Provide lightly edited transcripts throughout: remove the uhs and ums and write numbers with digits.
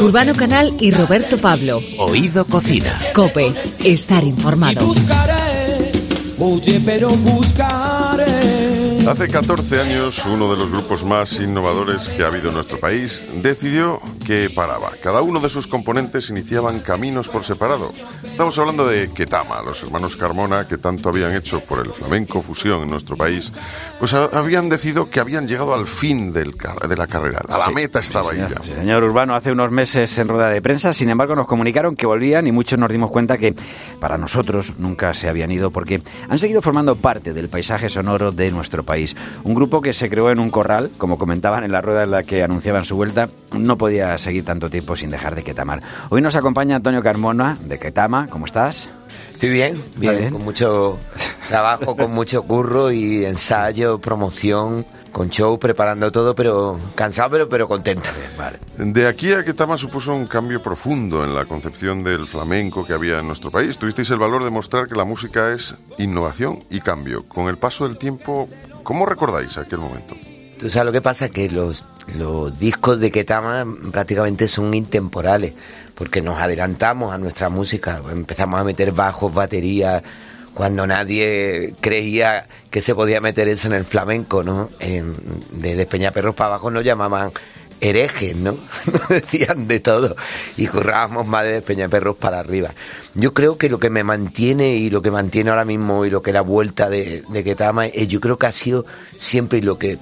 Urbano Canal y Roberto Pablo. Oído Cocina. COPE. Estar informado. Y buscaré, oye, pero buscaré. Hace 14 años, uno de los grupos más innovadores que ha habido en nuestro país decidió que paraba. Cada uno de sus componentes iniciaban caminos por separado. Estamos hablando de Ketama, los hermanos Carmona, que tanto habían hecho por el flamenco fusión en nuestro país, pues habían decidido que habían llegado al fin de la carrera. La meta estaba ahí ya. Señor Urbano, hace unos meses en rueda de prensa, sin embargo, nos comunicaron que volvían y muchos nos dimos cuenta que para nosotros nunca se habían ido porque han seguido formando parte del paisaje sonoro de nuestro país. Un grupo que se creó en un corral, como comentaban en la rueda en la que anunciaban su vuelta, no podía seguir tanto tiempo sin dejar de Ketamar. Hoy nos acompaña Antonio Carmona, de Ketama. ¿Cómo estás? Estoy bien, con mucho trabajo, con mucho curro y ensayo, promoción, con show, preparando todo, pero cansado, pero contento. Vale. De aquí a Ketama supuso un cambio profundo en la concepción del flamenco que había en nuestro país. Tuvisteis el valor de mostrar que la música es innovación y cambio. Con el paso del tiempo, ¿cómo recordáis aquel momento? Tú sabes lo que pasa, que los discos de Ketama prácticamente son intemporales, porque nos adelantamos a nuestra música, empezamos a meter bajos, baterías, cuando nadie creía que se podía meter eso en el flamenco, ¿no? De Despeñaperros para abajo nos llamaban herejes, ¿no? Nos decían de todo y currábamos más de Despeñaperros para arriba. Yo creo que lo que me mantiene y lo que mantiene ahora mismo y lo que la vuelta de Ketama, yo creo que ha sido siempre lo que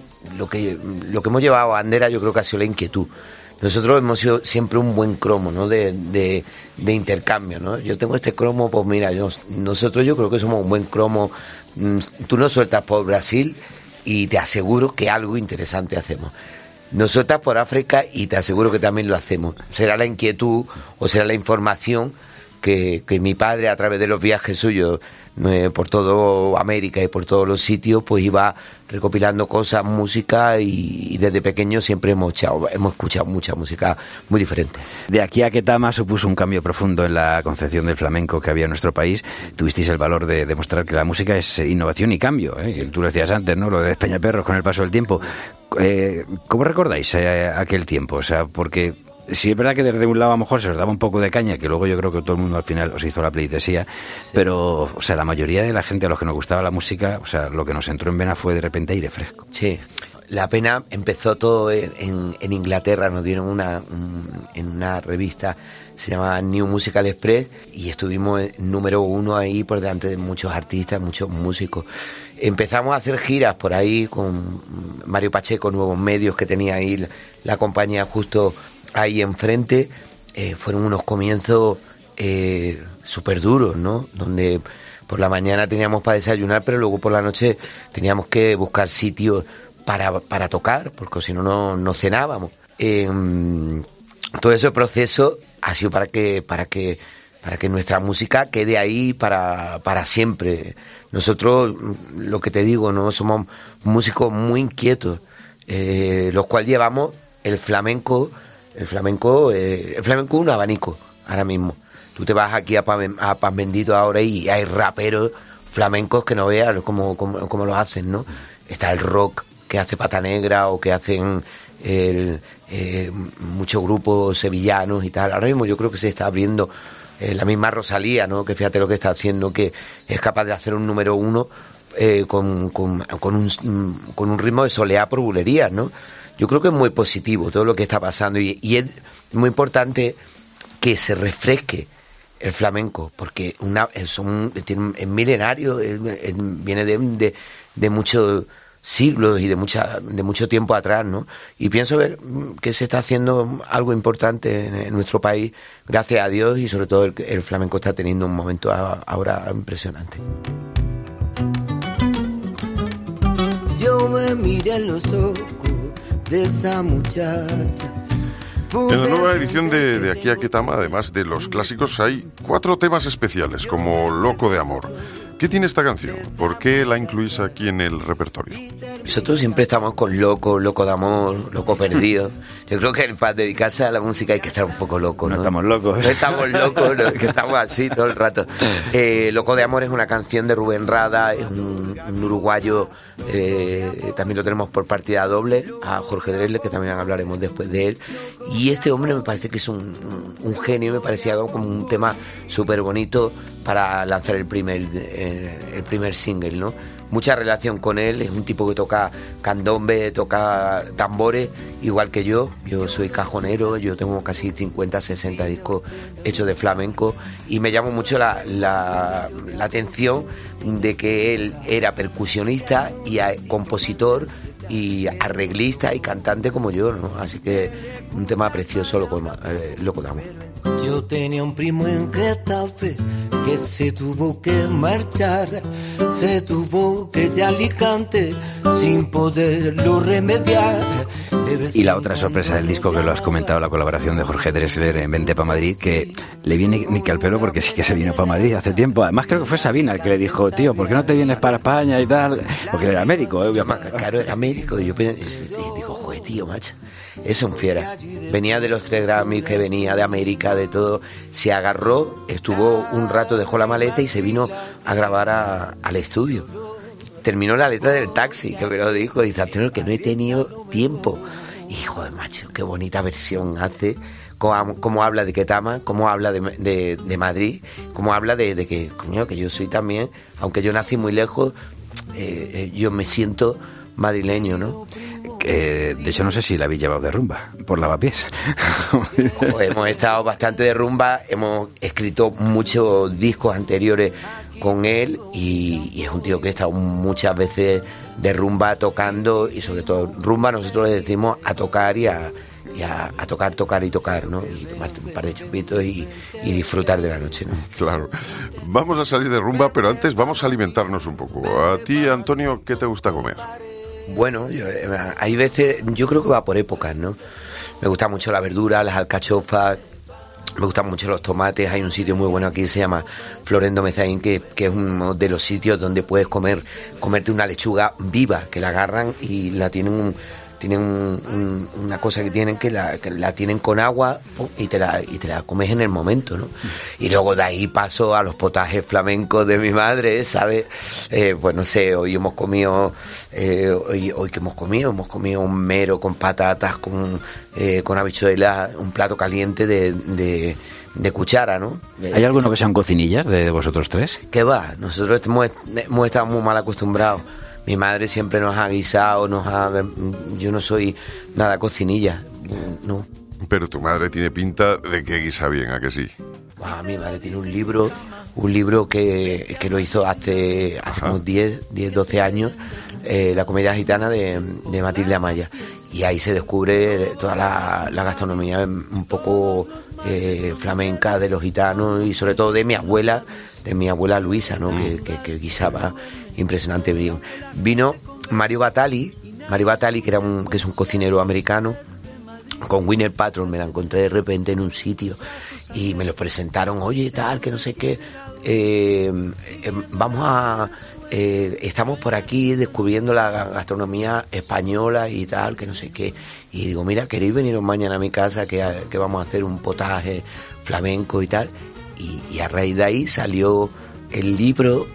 hemos llevado a bandera, yo creo que ha sido la inquietud. Nosotros hemos sido siempre un buen cromo, ¿no? de intercambio, ¿no? Yo tengo este cromo, pues mira, nosotros yo creo que somos un buen cromo. Tú nos sueltas por Brasil y te aseguro que algo interesante hacemos. Nos sueltas por África y te aseguro que también lo hacemos. Será la inquietud o será la información que mi padre, a través de los viajes suyos por toda América y por todos los sitios, pues iba recopilando cosas, música, y desde pequeño siempre hemos escuchado mucha música muy diferente. De aquí a Ketama supuso un cambio profundo en la concepción del flamenco que había en nuestro país. Tuvisteis el valor de demostrar que la música es innovación y cambio, ¿eh? Sí. Tú lo decías antes, ¿no? Lo de Despeñaperros con el paso del tiempo. ¿Cómo recordáis aquel tiempo? O sea, porque sí es verdad que desde un lado a lo mejor se os daba un poco de caña, que luego yo creo que todo el mundo al final os hizo la pleitesía, sí. Pero, o sea, la mayoría de la gente a los que nos gustaba la música, o sea, lo que nos entró en vena fue de repente aire fresco. Sí, la pena empezó todo en Inglaterra, nos dieron en una revista, se llama New Musical Express, y estuvimos número 1 ahí por delante de muchos artistas, muchos músicos. Empezamos a hacer giras por ahí con Mario Pacheco, Nuevos Medios, que tenía ahí la compañía justo ahí enfrente. Fueron unos comienzos súper duros, ¿no? Donde por la mañana teníamos para desayunar, pero luego por la noche teníamos que buscar sitios para tocar, porque si no, no cenábamos. Todo ese proceso ha sido para que nuestra música quede ahí para siempre. Nosotros, lo que te digo, no somos músicos muy inquietos, los cuales llevamos el flamenco es un abanico ahora mismo. Tú te vas aquí a Pan Bendito ahora y hay raperos flamencos que no veas cómo lo hacen, ¿no? Está el rock que hace Pata Negra o que hacen muchos grupos sevillanos y tal. Ahora mismo yo creo que se está abriendo la misma Rosalía, ¿no? Que fíjate lo que está haciendo, que es capaz de hacer un número 1 con un ritmo de soleá por bulerías, ¿no? Yo creo que es muy positivo todo lo que está pasando y es muy importante que se refresque el flamenco, porque es milenario, viene de muchos siglos y de mucho tiempo atrás, ¿no? Y pienso ver que se está haciendo algo importante en nuestro país, gracias a Dios, y sobre todo el flamenco está teniendo un momento ahora impresionante. Yo me miré en los ojos de esa muchacha. En la nueva edición de Aquí a Ketama, además de los clásicos, hay 4 temas especiales, como Loco de Amor. ¿Qué tiene esta canción? ¿Por qué la incluís aquí en el repertorio? Nosotros siempre estamos con loco de amor, loco perdido. Yo creo que para dedicarse a la música hay que estar un poco loco, ¿no? No estamos locos. No estamos locos, ¿no? Que estamos así todo el rato. Loco de amor es una canción de Rubén Rada, es un uruguayo, también lo tenemos por partida doble, a Jorge Drexler, que también hablaremos después de él. Y este hombre me parece que es un genio, me parecía como un tema súper bonito para lanzar el primer single, ¿no? Mucha relación con él, es un tipo que toca candombe, toca tambores, igual que yo soy cajonero, yo tengo casi 50, 60 discos hechos de flamenco y me llamó mucho la atención de que él era percusionista y compositor y arreglista y cantante como yo, ¿no? Así que un tema precioso, loco de amor. Yo tenía un primo en Getafe que se tuvo que marchar, se tuvo que ir a Alicante sin poderlo remediar. Y la otra sorpresa del disco, que lo has comentado, la colaboración de Jorge Drexler en Vente pa' Madrid, que le viene ni que al pelo porque sí que se vino para Madrid hace tiempo. Además creo que fue Sabina el que le dijo, tío, ¿por qué no te vienes para España y tal? Porque él era médico, Claro, era médico. Y yo digo, joder, tío, macho, es un fiera. Venía de los 3 Grammys, que venía de América, de todo. Se agarró, estuvo un rato, dejó la maleta y se vino a grabar al estudio. Terminó la letra del taxi, que me lo dijo, dice, Antonio, que no he tenido tiempo. Y joder, macho, qué bonita versión hace, cómo habla de Ketama, cómo habla de Madrid, cómo habla de que, coño, que yo soy también, aunque yo nací muy lejos, yo me siento madrileño, ¿no? De hecho, no sé si la habéis llevado de rumba, por Lavapiés. Hemos estado bastante de rumba, hemos escrito muchos discos anteriores con él y es un tío que ha estado muchas veces de rumba tocando, y sobre todo rumba nosotros le decimos a tocar y a tocar, ¿no? Y tomarte un par de chupitos y disfrutar de la noche, ¿no? Claro. Vamos a salir de rumba, pero antes vamos a alimentarnos un poco. A ti, Antonio, ¿qué te gusta comer? Bueno, hay veces, yo creo que va por épocas, ¿no? Me gusta mucho la verdura, las alcachofas, me gustan mucho los tomates. Hay un sitio muy bueno aquí que se llama Florendo Mezaín, que es uno de los sitios donde puedes comerte una lechuga viva, que la agarran y la tienen una cosa que tienen que la tienen con agua y te la comes en el momento, ¿no? Y luego de ahí paso a los potajes flamencos de mi madre, ¿sabes? Pues no sé, hoy hemos comido hoy que hemos comido un mero con patatas, con habichuelas, un plato caliente de cuchara, ¿no? ¿Hay alguno que sean cocinillas de vosotros tres? ¿Qué va? Nosotros hemos estado muy mal acostumbrados. Mi madre siempre nos ha guisado, yo no soy nada cocinilla, no. Pero tu madre tiene pinta de que guisa bien, ¿a que sí? Mi madre tiene un libro que lo hizo hace como 10, 12 años, La comedia gitana de Matilde Amaya. Y ahí se descubre toda la gastronomía un poco flamenca de los gitanos y sobre todo de mi abuela Luisa, ¿no? Que guisaba impresionante bien. Vino Mario Batali, que es un cocinero americano, con Winner Patron. Me la encontré de repente en un sitio y me lo presentaron, oye, tal, que no sé qué, estamos por aquí descubriendo la gastronomía española y tal, que no sé qué. Y digo, mira, ¿queréis veniros mañana a mi casa que vamos a hacer un potaje flamenco y tal? Y a raíz de ahí salió el libro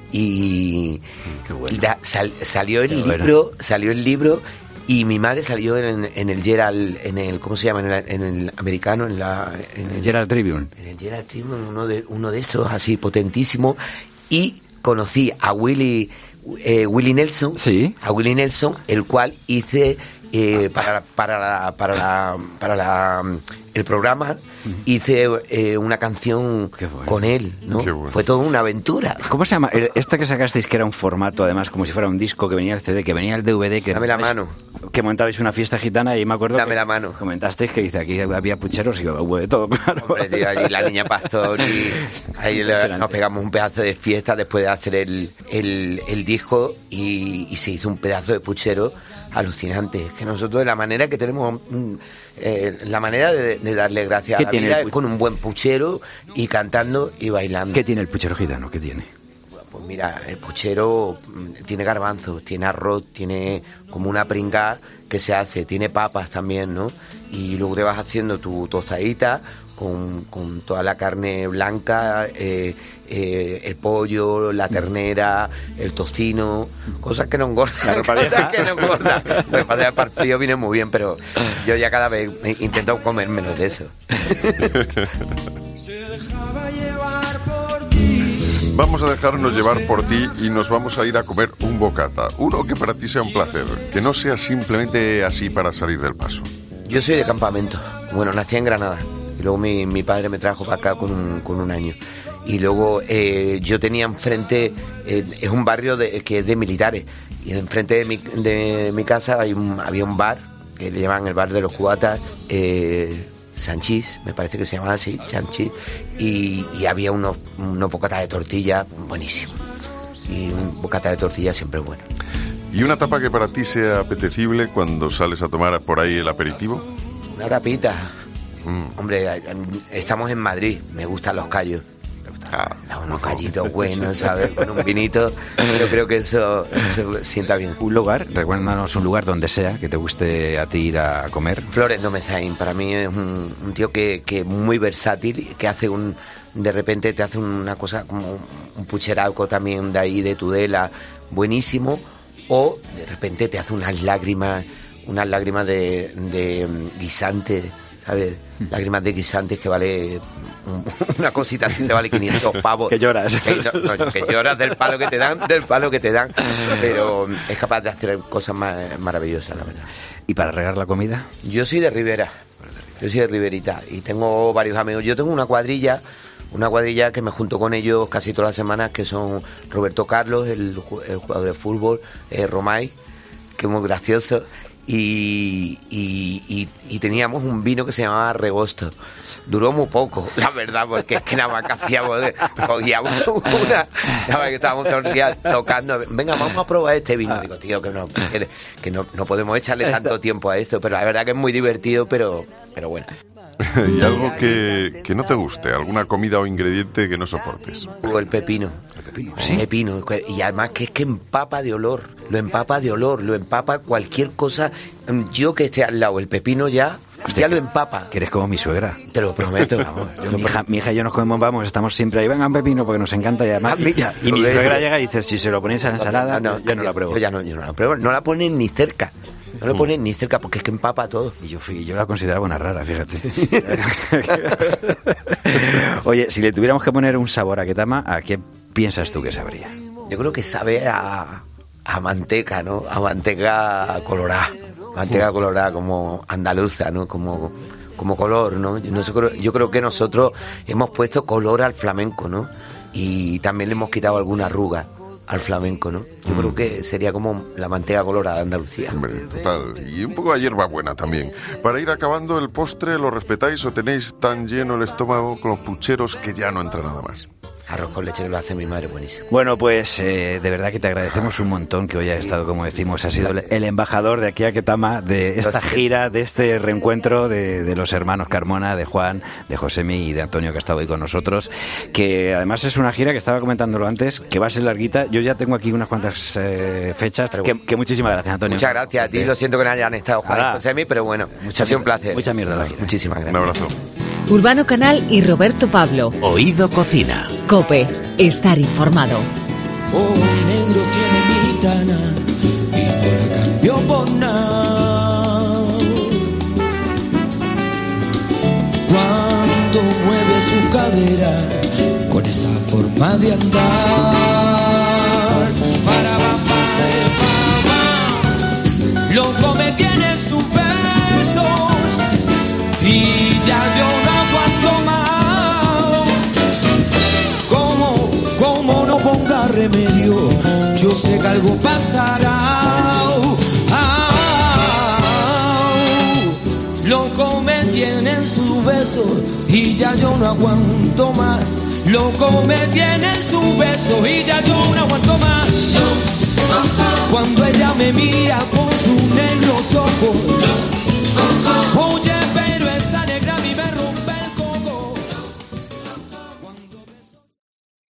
salió el libro y mi madre salió en el Gerald, ¿cómo se llama? En el americano, en el Gerald Tribune. En el Gerald Tribune, uno de estos así potentísimo, y conocí a Willie Nelson, ¿sí? A Willie Nelson, el cual hice para el programa, hice una canción con él, ¿no? Bueno. Fue toda una aventura. ¿Cómo se llama? Este que sacasteis, que era un formato, además, como si fuera un disco, que venía el CD, que venía el DVD, que... Dame la mano. Que montabais una fiesta gitana y me acuerdo Dame la mano. Comentasteis que dice, aquí había pucheros y hubo de todo, claro. Hombre, tío, allí la Niña Pastor y ahí nos pegamos un pedazo de fiesta después de hacer el disco y se hizo un pedazo de puchero alucinante. Es que nosotros, la manera que tenemos, la manera de darle gracias a la vida es con un buen puchero y cantando y bailando. ¿Qué tiene el puchero gitano? ¿Qué tiene? Pues mira, el puchero tiene garbanzos, tiene arroz, tiene como una pringá que se hace, tiene papas también, ¿no? Y luego te vas haciendo tu tostadita con toda la carne blanca, el pollo, la ternera, el tocino, cosas que no engordan, cosas que no engordan. Pues para el frío viene muy bien, pero yo ya cada vez intento comer menos de eso. Vamos a dejarnos llevar por ti y nos vamos a ir a comer un bocata. Uno que para ti sea un placer, que no sea simplemente así para salir del paso. Yo soy de campamento. Bueno, nací en Granada y luego mi padre me trajo para acá con un año. Y luego yo tenía enfrente, es un barrio que es de militares, y enfrente de mi casa había un bar que le llaman el bar de los cubatas, Sanchís, me parece que se llamaba así, Sanchís, y había unos bocatas de tortilla buenísimos. Y un bocata de tortilla siempre es bueno. ¿Y una tapa que para ti sea apetecible cuando sales a tomar por ahí el aperitivo? Una tapita. Hombre, estamos en Madrid, me gustan los callos. Unos callitos buenos, ¿sabes? Con un vinito. Yo creo que eso sienta bien. Un lugar, recuérdanos un lugar donde sea que te guste a ti ir a comer. Florendo Mezaín, para mí es un tío que es muy versátil, que hace de repente te hace una cosa como un pucheraco también de ahí de Tudela, buenísimo, o de repente te hace unas lágrimas de guisante, ¿sabes? Lágrimas de guisantes que vale una cosita así, te vale 500 pavos. Que lloras. Que lloras del palo que te dan, pero es capaz de hacer cosas maravillosas, la verdad. ¿Y para regar la comida? Yo soy de Ribera, yo soy de Riberita y tengo varios amigos. Yo tengo una cuadrilla que me junto con ellos casi todas las semanas, que son Roberto Carlos, el jugador de fútbol, Romay, que es muy gracioso. Y teníamos un vino que se llamaba Regosto. Duró muy poco, la verdad, porque es que nada más que hacíamos, cogíamos una, nada más que estábamos todo el día tocando, venga, vamos a probar este vino. Digo, tío, que no podemos echarle tanto tiempo a esto, pero la verdad que es muy divertido, pero bueno. ¿Y algo que no te guste? ¿Alguna comida o ingrediente que no soportes? El pepino. ¿Sí? El pepino. Y además que es que empapa de olor. Lo empapa cualquier cosa. Yo que esté al lado, el pepino ya lo empapa. Que eres como mi suegra. Te lo prometo. Mi hija y yo nos comemos, estamos siempre ahí, venga un pepino porque nos encanta y además. Y mi suegra llega y dice, si se lo ponéis a la ensalada, yo no la pruebo. Yo no la pruebo. No la ponen ni cerca. No lo ponen ni cerca porque es que empapa todo. Y yo la consideraba una rara, fíjate. Oye, si le tuviéramos que poner un sabor a Ketama, ¿a qué piensas tú que sabría? Yo creo que sabe a manteca, ¿no? A manteca colorada. Manteca colorada como andaluza, ¿no? Como color, ¿no? Yo creo que nosotros hemos puesto color al flamenco, ¿no? Y también le hemos quitado alguna arruga al flamenco, ¿no? Yo creo que sería como la manteca colorada de Andalucía. Hombre, total. Y un poco de hierbabuena también. Para ir acabando el postre, ¿lo respetáis o tenéis tan lleno el estómago con los pucheros que ya no entra nada más? Arroz con leche que lo hace mi madre, buenísimo. Bueno, pues de verdad que te agradecemos un montón que hoy hayas estado, como decimos, has sido el embajador de aquí a Ketama, de esta gira, de este reencuentro de los hermanos Carmona, de Juan, de Josemi y de Antonio, que ha estado hoy con nosotros, que además es una gira que estaba comentándolo antes, que va a ser larguita. Yo ya tengo aquí unas cuantas fechas, que muchísimas gracias, Antonio. Muchas gracias a ti, lo siento que no hayan estado Juan y Josemi, pero bueno, ha sido un placer. Mucha mierda la gira. Muchísimas gracias. Un abrazo. Urbano Canal y Roberto Pablo. Oído Cocina. COPE. Estar informado. Oh, negro tiene gitana y no la cambió por nada. Cuando mueve su cadera con esa forma de andar, para loco me tiene sus besos y ya yo no aguanto más. Como no ponga remedio, yo sé que algo pasará. Loco me tienen sus besos y ya yo no aguanto más. Loco me tienen sus besos y ya yo no aguanto más. Cuando ella me mira con sus negros ojos